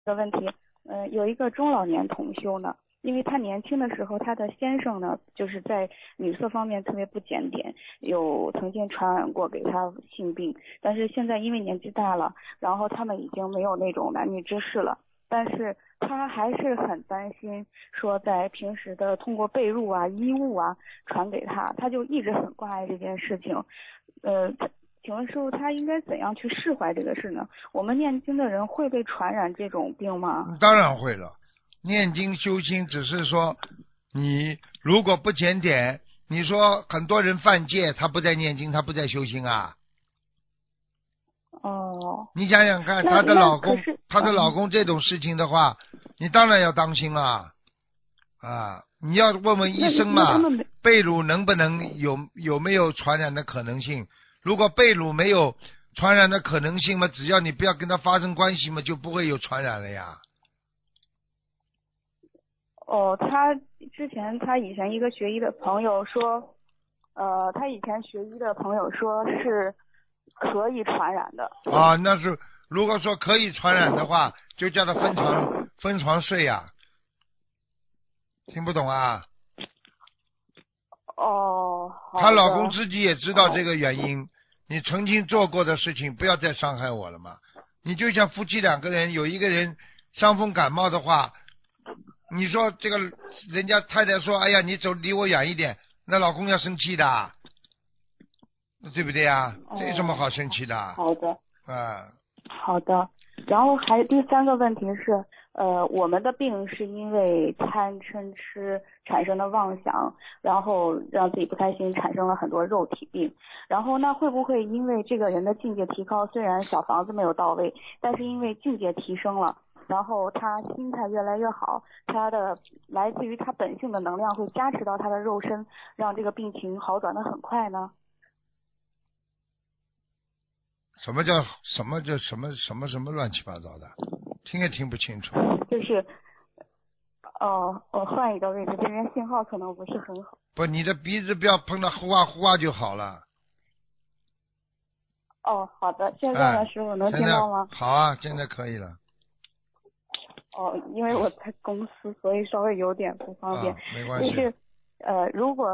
个问题，有一个中老年同修呢，因为他年轻的时候，他的先生呢，就是在女色方面特别不检点，有曾经传染过给他性病，但是现在因为年纪大了，然后他们已经没有那种男女之事了，但是他还是很担心，说在平时的通过被褥啊、衣物啊传给他，他就一直很挂碍这件事情，呃。请问师傅，他应该怎样去释怀这个事呢？我们念经的人会被传染这种病吗？ 当然会了。念经修心只是说，你如果不检点，你说很多人犯戒，他不在念经，他不在修心啊。 哦， 你想想看， 那她的老公， 可是， 她的老公这种事情的话，你当然要当心啦。啊，你要问问医生嘛， 那他们没被褥能不能有没有传染的可能性？如果被褥没有传染的可能性嘛，只要你不要跟他发生关系嘛，就不会有传染了呀。 哦，他以前一个学医的朋友说，他以前学医的朋友说是可以传染的。 啊，那是如果说可以传染的话，就叫他分床睡呀、听不懂啊？ 哦， 她好的， 老公自己也知道这个原因，你曾经做过的事情，不要再伤害我了嘛。你就像夫妻两个人，有一个人伤风感冒的话，你说这个人家太太说，哎呀，你走离我远一点，那老公要生气的，对不对啊？这有什么哦， 好生气的啊？ 好的。 啊， 好的，然后还第三个问题是，我们的病是因为贪嗔痴产生的妄想，然后让自己不开心，产生了很多肉体病。然后那会不会因为这个人的境界提高，虽然小房子没有到位，但是因为境界提升了，然后他心态越来越好，他的来自于他本性的能量会加持到他的肉身，让这个病情好转的很快呢？ 什么乱七八糟的，听也听不清楚。 就是我换一个位置，这边信号可能不是很好。 不，你的鼻子不要碰到呼啊呼啊就好了。 哦，好的，现在哎， 呢，师傅能现在听到吗？ 好啊，现在可以了。 哦，因为我在公司，所以稍微有点不方便。 啊，没关系。 就是，如果